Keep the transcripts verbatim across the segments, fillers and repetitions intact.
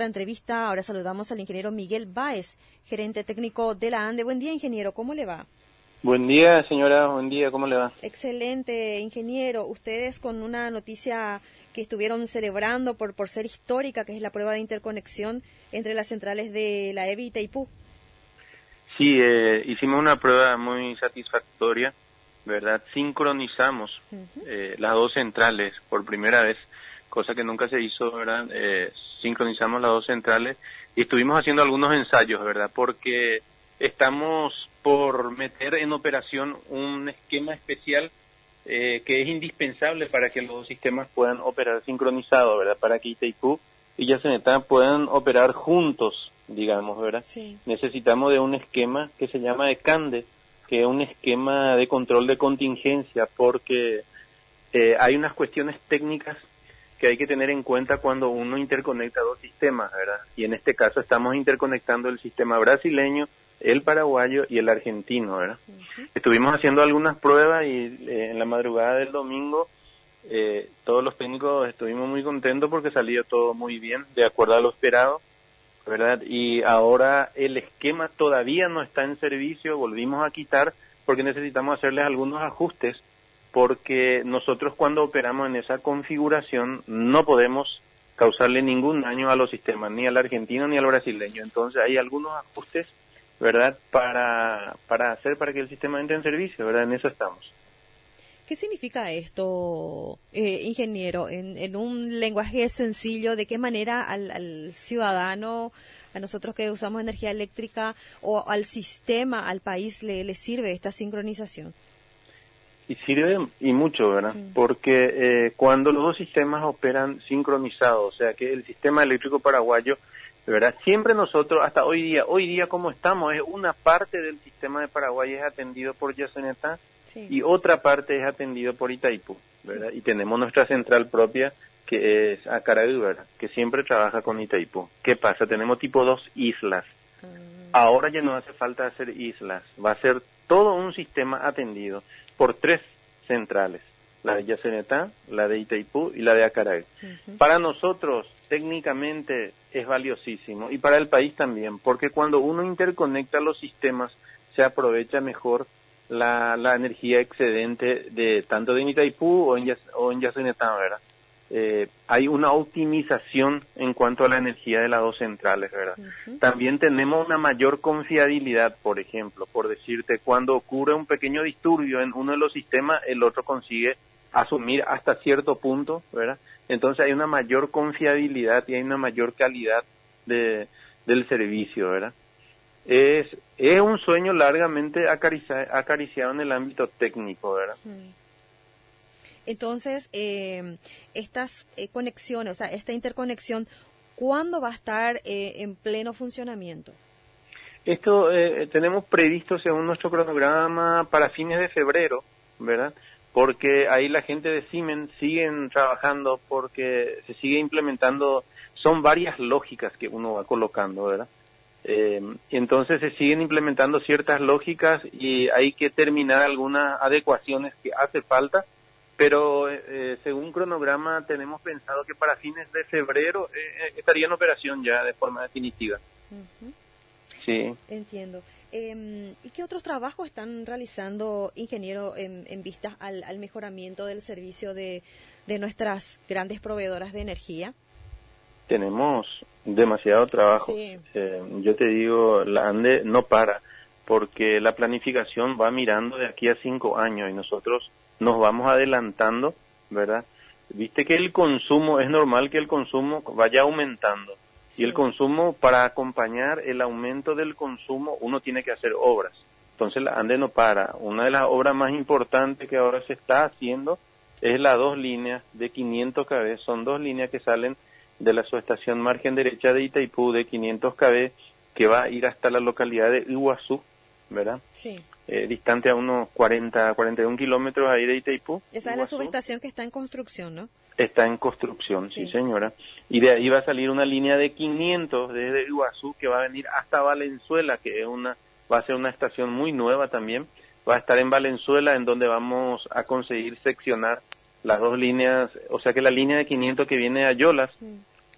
nuestra entrevista. Ahora saludamos al ingeniero Miguel Báez, gerente técnico de la ANDE. Buen día, ingeniero, ¿cómo le va? Buen día, señora, buen día, ¿cómo le va? Excelente, ingeniero. Ustedes con una noticia que estuvieron celebrando por, por ser histórica, que es la prueba de interconexión entre las centrales de la E B I y Itaipú. Sí, eh, hicimos una prueba muy satisfactoria, ¿verdad? Sincronizamos uh-huh. eh, las dos centrales por primera vez, cosa que nunca se hizo, ¿verdad? Eh, sincronizamos las dos centrales y estuvimos haciendo algunos ensayos, ¿verdad? Porque estamos por meter en operación un esquema especial eh, que es indispensable para que los dos sistemas puedan operar sincronizados, ¿verdad? Para que Itaipú y Yacenetá puedan operar juntos, digamos, ¿verdad? Sí. Necesitamos de un esquema que se llama de CANDE, que es un esquema de control de contingencia, porque eh, hay unas cuestiones técnicas que hay que tener en cuenta cuando uno interconecta dos sistemas, ¿verdad? Y en este caso estamos interconectando el sistema brasileño, el paraguayo y el argentino, ¿verdad? Uh-huh. Estuvimos haciendo algunas pruebas y eh, en la madrugada del domingo eh, todos los técnicos estuvimos muy contentos porque salió todo muy bien, de acuerdo a lo esperado, ¿verdad? Y ahora el esquema todavía no está en servicio, volvimos a quitar porque necesitamos hacerles algunos ajustes, porque nosotros cuando operamos en esa configuración no podemos causarle ningún daño a los sistemas, ni al argentino ni al brasileño. Entonces hay algunos ajustes, ¿verdad?, para para hacer para que el sistema entre en servicio, ¿verdad? En eso estamos. ¿Qué significa esto, eh, ingeniero, en, en un lenguaje sencillo? ¿De qué manera al, al ciudadano, a nosotros que usamos energía eléctrica, o al sistema, al país, le, le sirve esta sincronización? Y sirve y mucho, ¿verdad? Mm. Porque eh, cuando los dos sistemas operan sincronizados, o sea que el sistema eléctrico paraguayo, ¿verdad? Siempre nosotros, hasta hoy día, hoy día como estamos, es una parte del sistema de Paraguay es atendido por Yacenetá, sí, y otra parte es atendido por Itaipú, ¿verdad? Sí. Y tenemos nuestra central propia, que es Acaraí, ¿verdad? Que siempre trabaja con Itaipú. ¿Qué pasa? Tenemos tipo dos islas. Mm. Ahora ya no hace falta hacer islas, va a ser todo un sistema atendido por tres centrales, la de Yacenetá, la de Itaipú y la de Acaraí. Uh-huh. Para nosotros, técnicamente, es valiosísimo, y para el país también, porque cuando uno interconecta los sistemas, se aprovecha mejor la, la energía excedente de tanto de Itaipú o en, o en Yacenetá, ¿verdad? Eh, hay una optimización en cuanto a la energía de las dos centrales, ¿verdad? Uh-huh. También tenemos una mayor confiabilidad, por ejemplo, por decirte, cuando ocurre un pequeño disturbio en uno de los sistemas, el otro consigue asumir hasta cierto punto, ¿verdad? Entonces hay una mayor confiabilidad y hay una mayor calidad de, del servicio, ¿verdad? Es, es un sueño largamente acarici- acariciado en el ámbito técnico, ¿verdad? Uh-huh. Entonces, eh, estas eh, conexiones, o sea, esta interconexión, ¿cuándo va a estar eh, en pleno funcionamiento? Esto eh, tenemos previsto, según nuestro cronograma, para fines de febrero, ¿verdad? Porque ahí la gente de Siemens siguen trabajando porque se sigue implementando, son varias lógicas que uno va colocando, ¿verdad? Eh, entonces se siguen implementando ciertas lógicas y hay que terminar algunas adecuaciones que hace falta. Pero eh, según cronograma tenemos pensado que para fines de febrero eh, estaría en operación ya de forma definitiva. Uh-huh. Sí. Entiendo. Eh, ¿Y qué otros trabajos están realizando, ingeniero, en, en vistas al, al mejoramiento del servicio de, de nuestras grandes proveedoras de energía? Tenemos demasiado trabajo. Sí. Eh, yo te digo, la ANDE no para, porque la planificación va mirando de aquí a cinco años y nosotros nos vamos adelantando, ¿verdad? Viste que el consumo, es normal que el consumo vaya aumentando. Sí. Y el consumo, para acompañar el aumento del consumo, uno tiene que hacer obras. Entonces la ANDE no para. Una de las obras más importantes que ahora se está haciendo es las dos líneas de quinientos kilómetros. Son dos líneas que salen de la subestación margen derecha de Itaipú de quinientos kilómetros, que va a ir hasta la localidad de Iguazú, ¿verdad? Sí. Eh, distante a unos cuarenta, cuarenta y un kilómetros ahí de Itaipú. Esa es la subestación que está en construcción, ¿no? Está en construcción, sí. sí, señora. Y de ahí va a salir una línea de quinientos desde Iguazú que va a venir hasta Valenzuela, que es una, va a ser una estación muy nueva también. Va a estar en Valenzuela, en donde vamos a conseguir seccionar las dos líneas, o sea que la línea de quinientos que viene a Yolas, sí.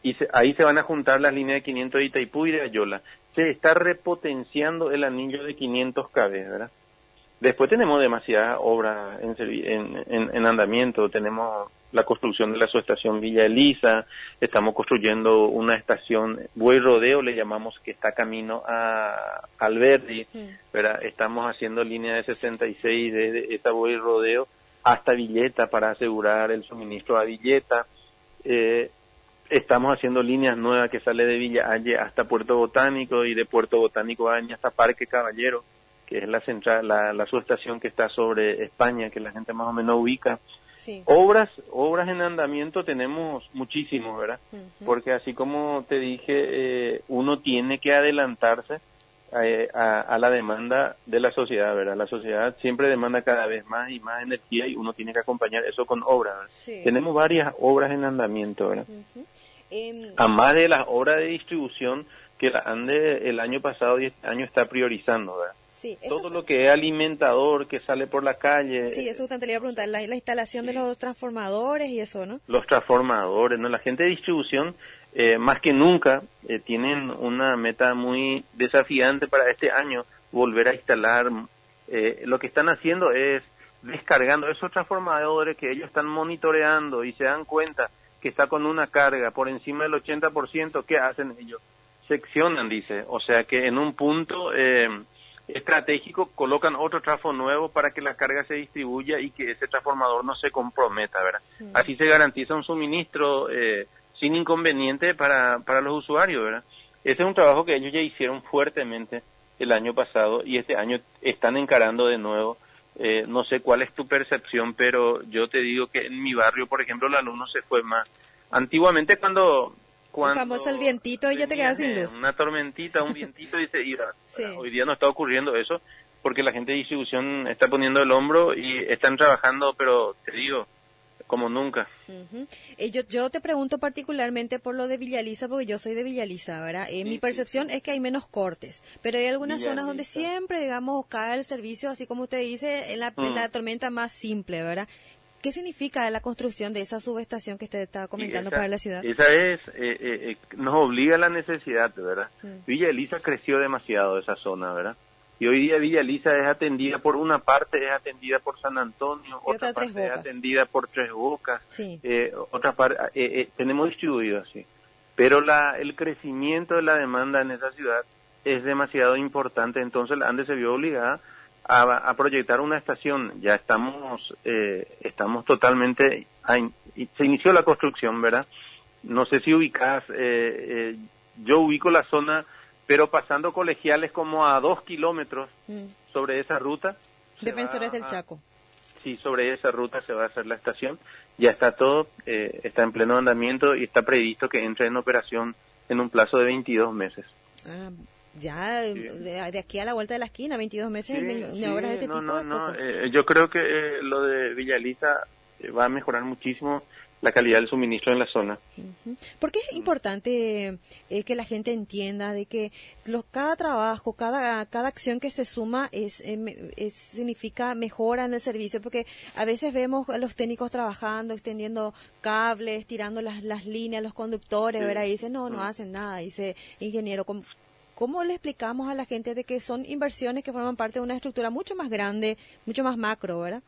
y se, ahí se van a juntar las líneas de quinientos de Itaipú y de Ayola. Se está repotenciando el anillo de quinientos kV, ¿verdad? Después tenemos demasiadas obras en, en, en, en andamiento, tenemos la construcción de la subestación Villa Elisa, estamos construyendo una estación, Buey Rodeo le llamamos, que está camino a Alberdi, ¿verdad? Estamos haciendo línea de sesenta y seis desde esta Buey Rodeo hasta Villeta para asegurar el suministro a Villeta. Eh, estamos haciendo líneas nuevas que sale de Villa Aye hasta Puerto Botánico y de Puerto Botánico a Aña hasta Parque Caballero, que es la central, la, la subestación que está sobre España, que la gente más o menos ubica. Sí. Obras, obras en andamiento tenemos muchísimos, ¿verdad? Uh-huh. Porque así como te dije, eh, uno tiene que adelantarse a, a, a la demanda de la sociedad, ¿verdad? La sociedad siempre demanda cada vez más y más energía y uno tiene que acompañar eso con obras. Sí. Tenemos varias obras en andamiento, ¿verdad? Uh-huh. Um... Además de las obras de distribución que la ANDE el año pasado y este año está priorizando, ¿verdad? Sí, todo es... lo que es alimentador, que sale por la calle. Sí, eso usted le iba a preguntar, la, la instalación sí. de los transformadores y eso, ¿no? Los transformadores, ¿no? La gente de distribución, eh, más que nunca, eh, tienen una meta muy desafiante para este año, volver a instalar. Eh, lo que están haciendo es descargando esos transformadores que ellos están monitoreando y se dan cuenta que está con una carga por encima del ochenta por ciento, ¿qué hacen ellos? Seccionan, dice, o sea que en un punto... Eh, estratégico colocan otro trafo nuevo para que la carga se distribuya y que ese transformador no se comprometa, ¿verdad? Sí. Así se garantiza un suministro eh, sin inconveniente para, para los usuarios, ¿verdad? Ese es un trabajo que ellos ya hicieron fuertemente el año pasado y este año están encarando de nuevo. Eh, no sé cuál es tu percepción, pero yo te digo que en mi barrio, por ejemplo, la luz no se fue más. Antiguamente cuando... Cuando el famoso el vientito y ya te quedas sin luz. Una tormentita, un vientito y se iba. Sí. Hoy día no está ocurriendo eso porque la gente de distribución está poniendo el hombro y están trabajando, pero te digo, como nunca. Uh-huh. eh, yo, yo te pregunto particularmente por lo de Villa Elisa, porque yo soy de Villa Elisa, ¿verdad? Eh, sí, mi percepción sí, sí. es que hay menos cortes, pero hay algunas Villa zonas Elisa. Donde siempre, digamos, cae el servicio, así como usted dice, en la, mm. en la tormenta más simple, ¿verdad? ¿Qué significa la construcción de esa subestación que usted estaba comentando esa, para la ciudad? Esa es, eh, eh, nos obliga a la necesidad, ¿verdad? Mm. Villa Elisa creció demasiado esa zona, ¿verdad? Y hoy día Villa Elisa es atendida por una parte, es atendida por San Antonio, y otra otra parte es atendida por Tres Bocas, sí. eh, otra parte, eh, eh, tenemos distribuido así. Pero la, el crecimiento de la demanda en esa ciudad es demasiado importante, entonces la ANDE se vio obligada A, a proyectar una estación. Ya estamos eh, estamos totalmente a, se inició la construcción, ¿verdad? No sé si ubicás, eh, eh, yo ubico la zona, pero pasando Colegiales como a dos kilómetros mm. sobre esa ruta. Defensores del Chaco. Sí, sobre esa ruta se va a hacer la estación. Ya está todo, eh, está en pleno andamiento y está previsto que entre en operación en un plazo de veintidós meses. Ah. Ya, sí. de, de aquí a la vuelta de la esquina, veintidós meses sí, de, de sí, obras de este no, tipo. No, no, eh, yo creo que eh, lo de Villa Elisa eh, va a mejorar muchísimo la calidad del suministro en la zona. Uh-huh. ¿Por qué es importante eh, que la gente entienda de que los, cada trabajo, cada cada acción que se suma es, eh, es significa mejora en el servicio? Porque a veces vemos a los técnicos trabajando, extendiendo cables, tirando las, las líneas, los conductores, sí. ¿verdad? Y dicen, no, no uh-huh. hacen nada. Dice, ingeniero, ¿cómo, ¿cómo le explicamos a la gente de que son inversiones que forman parte de una estructura mucho más grande, mucho más macro, ¿verdad?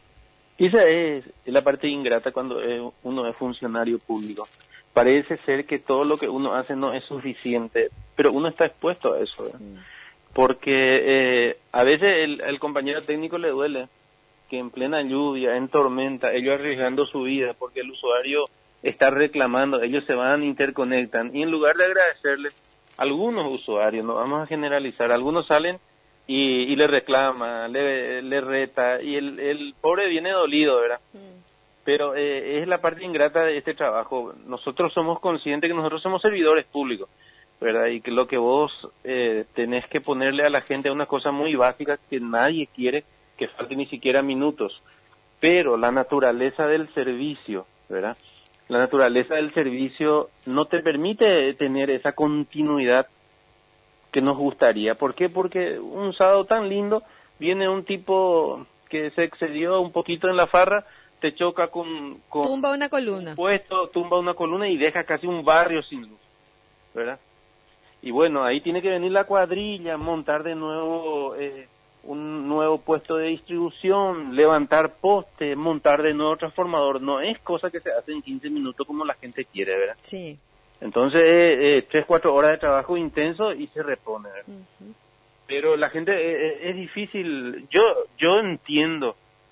Esa es la parte ingrata cuando uno es funcionario público. Parece ser que todo lo que uno hace no es suficiente, pero uno está expuesto a eso, ¿verdad? Mm. Porque eh, a veces el, el compañero técnico le duele que en plena lluvia, en tormenta, ellos arriesgando su vida porque el usuario está reclamando, ellos se van, interconectan, y en lugar de agradecerles, algunos usuarios, no vamos a generalizar, algunos salen y, y le reclama, le, le reta, y el, el pobre viene dolido, ¿verdad? Mm. Pero eh, es la parte ingrata de este trabajo. Nosotros somos conscientes que nosotros somos servidores públicos, ¿verdad? Y que lo que vos eh, tenés que ponerle a la gente es una cosa muy básica que nadie quiere que falte ni siquiera minutos. Pero la naturaleza del servicio, ¿verdad? La naturaleza del servicio no te permite tener esa continuidad que nos gustaría. ¿Por qué? Porque un sábado tan lindo viene un tipo que se excedió un poquito en la farra, te choca con, con tumba una columna. Un puesto, tumba una columna y deja casi un barrio sin luz, ¿verdad? Y bueno, ahí tiene que venir la cuadrilla, montar de nuevo eh, un nuevo puesto de distribución, levantar postes, montar de nuevo transformador. No es cosa que se hace en quince minutos como la gente quiere, ¿verdad? Sí. Entonces, eh, eh, tres, cuatro horas de trabajo intenso y se repone, ¿verdad? Uh-huh. Pero la gente, eh, es difícil, yo yo entiendo,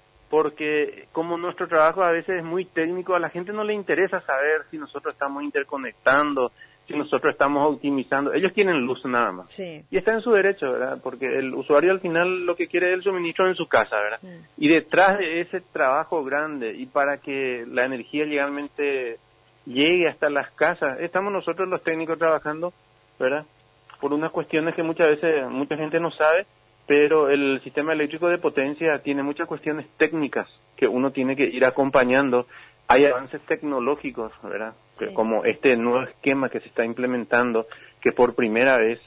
porque como nuestro trabajo a veces es muy técnico, a la gente no le interesa saber si nosotros estamos interconectando, si nosotros estamos optimizando. Ellos quieren luz nada más. Sí. Y está en su derecho, ¿verdad? Porque el usuario al final lo que quiere es el suministro en su casa, ¿verdad? Mm. Y detrás de ese trabajo grande y para que la energía legalmente llegue hasta las casas, estamos nosotros los técnicos trabajando, ¿verdad? Por unas cuestiones que muchas veces mucha gente no sabe, pero el sistema eléctrico de potencia tiene muchas cuestiones técnicas que uno tiene que ir acompañando. Hay avances tecnológicos, ¿verdad? Sí. Como este nuevo esquema que se está implementando, que por primera vez,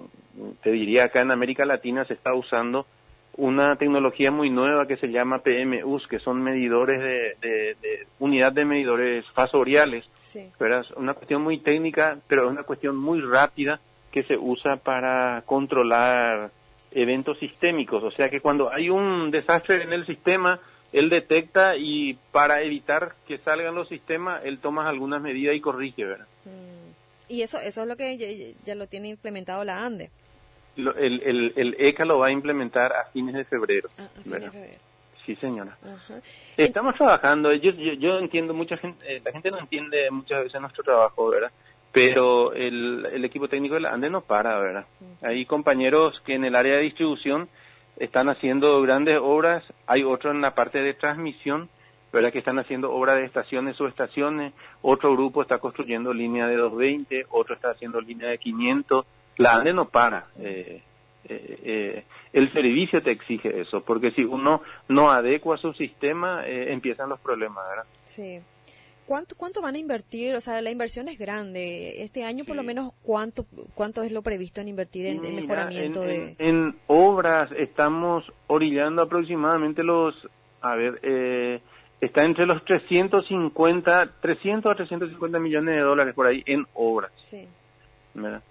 te diría acá en América Latina se está usando una tecnología muy nueva que se llama P M Us, que son medidores de, de, de unidad de medidores fasoriales, sí. ¿verdad? Una cuestión muy técnica, pero es una cuestión muy rápida que se usa para controlar eventos sistémicos, o sea que cuando hay un desastre en el sistema, él detecta y para evitar que salgan los sistemas, él toma algunas medidas y corrige, ¿verdad? Mm. Y eso eso es lo que ya, ya lo tiene implementado la ANDE. Lo, el, el, el E C A lo va a implementar a fines de febrero. Ah, a fines ¿verdad? de febrero. Sí, señora. Ajá. Estamos trabajando, yo, yo, yo entiendo, mucha gente, eh, la gente no entiende muchas veces nuestro trabajo, ¿verdad? Pero el, el equipo técnico de la ANDE no para, ¿verdad? Uh-huh. Hay compañeros que en el área de distribución están haciendo grandes obras, hay otros en la parte de transmisión, ¿verdad? Que están haciendo obras de estaciones, subestaciones, otro grupo está construyendo línea de doscientos veinte, otro está haciendo línea de quinientos, la ANDE no para. Eh, eh, eh, el servicio te exige eso, porque si uno no adecua su sistema, eh, empiezan los problemas, ¿verdad? Sí. ¿Cuánto cuánto van a invertir? O sea, la inversión es grande. Este año, sí. Por lo menos, ¿cuánto cuánto es lo previsto en invertir en, en mejoramiento en, de...? En, en obras estamos orillando aproximadamente los... A ver, eh, está entre los trescientos cincuenta, trescientos a trescientos cincuenta millones de dólares por ahí en obras. Sí. ¿Verdad?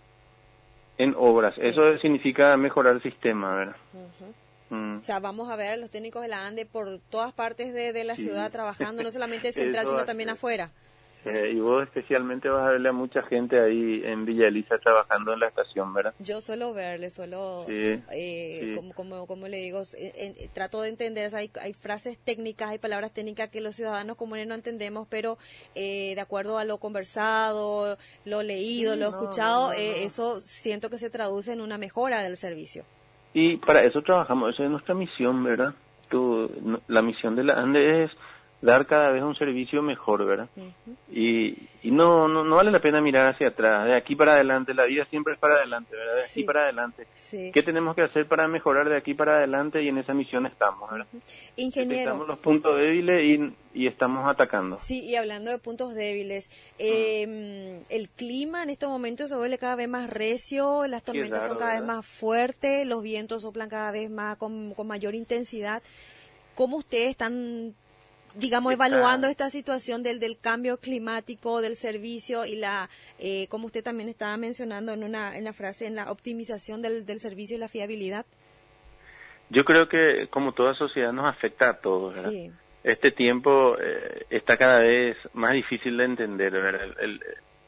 En obras. Sí. Eso significa mejorar el sistema, ¿verdad? Uh-huh. Mm. O sea, vamos a ver a los técnicos de la ANDE por todas partes de, de la sí. ciudad trabajando, no solamente central, sino también afuera. Eh, y vos especialmente vas a verle a mucha gente ahí en Villa Elisa trabajando en la estación, ¿verdad? Yo suelo verle, suelo, sí, eh, sí. Como, como, como le digo, en, en, trato de entender, o sea, hay, hay frases técnicas, hay palabras técnicas que los ciudadanos comunes no entendemos, pero eh, de acuerdo a lo conversado, lo leído, sí, lo no, escuchado, no, no, eh, eso siento que se traduce en una mejora del servicio. Y para eso trabajamos, esa es nuestra misión, ¿verdad? Tu, la misión de la ANDE es dar cada vez un servicio mejor, ¿verdad? Uh-huh. Y, y no, no no vale la pena mirar hacia atrás, de aquí para adelante, la vida siempre es para adelante, ¿verdad? De sí. aquí para adelante. Sí. ¿Qué tenemos que hacer para mejorar de aquí para adelante? Y en esa misión estamos, ¿verdad? Uh-huh. Ingeniero. Estamos los puntos débiles y, y estamos atacando. Sí, y hablando de puntos débiles, eh, uh-huh. el clima en estos momentos se vuelve cada vez más recio, las tormentas raro, son cada ¿verdad? vez más fuertes, los vientos soplan cada vez más con, con mayor intensidad. ¿Cómo ustedes están digamos, Está. evaluando esta situación del, del cambio climático, del servicio y la, eh, como usted también estaba mencionando en una, en la frase, en la optimización del, del servicio y la fiabilidad? Yo creo que como toda sociedad nos afecta a todos, ¿verdad? Sí. Este tiempo eh, está cada vez más difícil de entender, ¿verdad? El, el,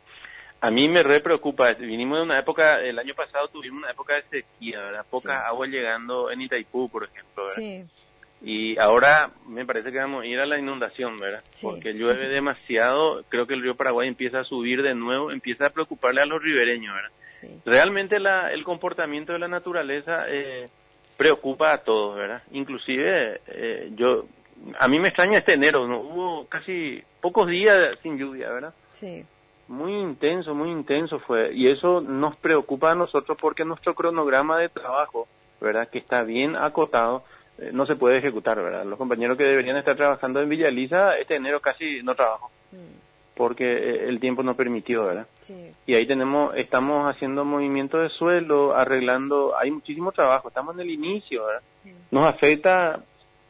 a mí me re preocupa, vinimos de una época, el año pasado tuvimos una época de sequía, ¿verdad? Poca sí. agua llegando en Itaipú, por ejemplo, ¿verdad? Sí. Y ahora me parece que vamos a ir a la inundación, ¿verdad? Sí. Porque llueve demasiado, creo que el río Paraguay empieza a subir de nuevo, empieza a preocuparle a los ribereños, ¿verdad? Sí. Realmente la, el comportamiento de la naturaleza eh, preocupa a todos, ¿verdad? Inclusive eh, yo, a mí me extraña este enero, ¿no? Hubo casi pocos días sin lluvia, ¿verdad? Sí. Muy intenso, muy intenso fue, y eso nos preocupa a nosotros porque nuestro cronograma de trabajo, ¿verdad? Que está bien acotado, no se puede ejecutar, ¿verdad? Los compañeros que deberían estar trabajando en Villa Elisa, este enero casi no trabajo, mm. porque el tiempo no permitió, ¿verdad? Sí. Y ahí tenemos, estamos haciendo movimiento de suelo, arreglando, hay muchísimo trabajo, estamos en el inicio, ¿verdad? Mm. Nos afecta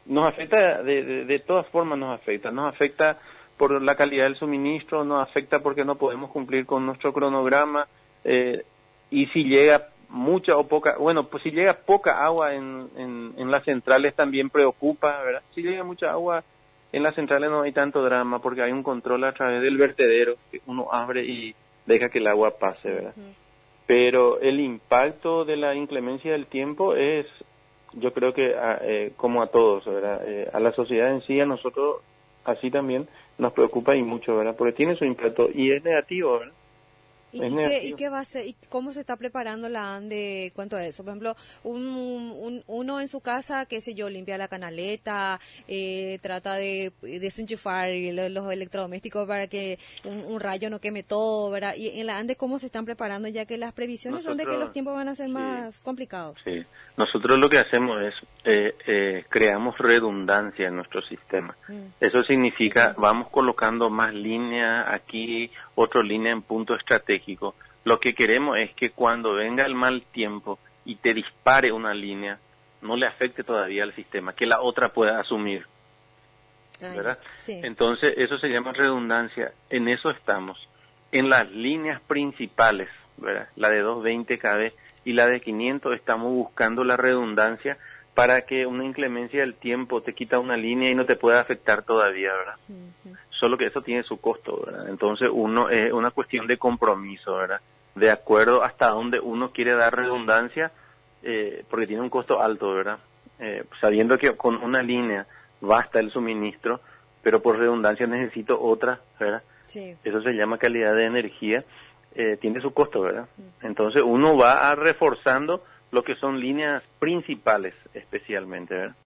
nos afecta, de, de, de todas formas nos afecta, nos afecta por la calidad del suministro, nos afecta porque no podemos cumplir con nuestro cronograma, eh, y si llega mucha o poca, bueno, pues si llega poca agua en, en, en las centrales también preocupa, ¿verdad? Si llega mucha agua en las centrales no hay tanto drama porque hay un control a través del vertedero, que uno abre y deja que el agua pase, ¿verdad? Uh-huh. Pero el impacto de la inclemencia del tiempo es, yo creo que a, eh, como a todos, ¿verdad? Eh, a la sociedad en sí, a nosotros así también nos preocupa y mucho, ¿verdad? Porque tiene su impacto y es negativo, ¿verdad? ¿Y, y, qué, ¿Y qué va a ser? ¿Y cómo se está preparando la ANDE cuanto a eso? Por ejemplo, un, un, uno en su casa, qué sé yo, limpia la canaleta, eh, trata de desenchufar los, los electrodomésticos para que un, un rayo no queme todo, ¿verdad? Y en la ANDE, ¿cómo se están preparando? Ya que las previsiones nosotros, son de que los tiempos van a ser sí, más complicados. Sí, nosotros lo que hacemos es, eh, eh, creamos redundancia en nuestro sistema. Mm. Eso significa, sí, sí. vamos colocando más líneas aquí, otra línea en punto estratégico. Lo que queremos es que cuando venga el mal tiempo y te dispare una línea, no le afecte todavía al sistema, que la otra pueda asumir, ¿verdad? Ay, sí. Entonces, eso se llama redundancia. En eso estamos. En las líneas principales, ¿verdad? La de doscientos veinte kilómetros y la de quinientos, estamos buscando la redundancia para que una inclemencia del tiempo te quita una línea y no te pueda afectar todavía, ¿verdad? Uh-huh. Solo que eso tiene su costo, ¿verdad? Entonces uno es una cuestión de compromiso, ¿verdad? De acuerdo hasta dónde uno quiere dar redundancia, eh, porque tiene un costo alto, ¿verdad? Eh, sabiendo que con una línea basta el suministro, pero por redundancia necesito otra, ¿verdad? Sí. Eso se llama calidad de energía, eh, tiene su costo, ¿verdad? Uh-huh. Entonces uno va a reforzando lo que son líneas principales especialmente, ¿verdad?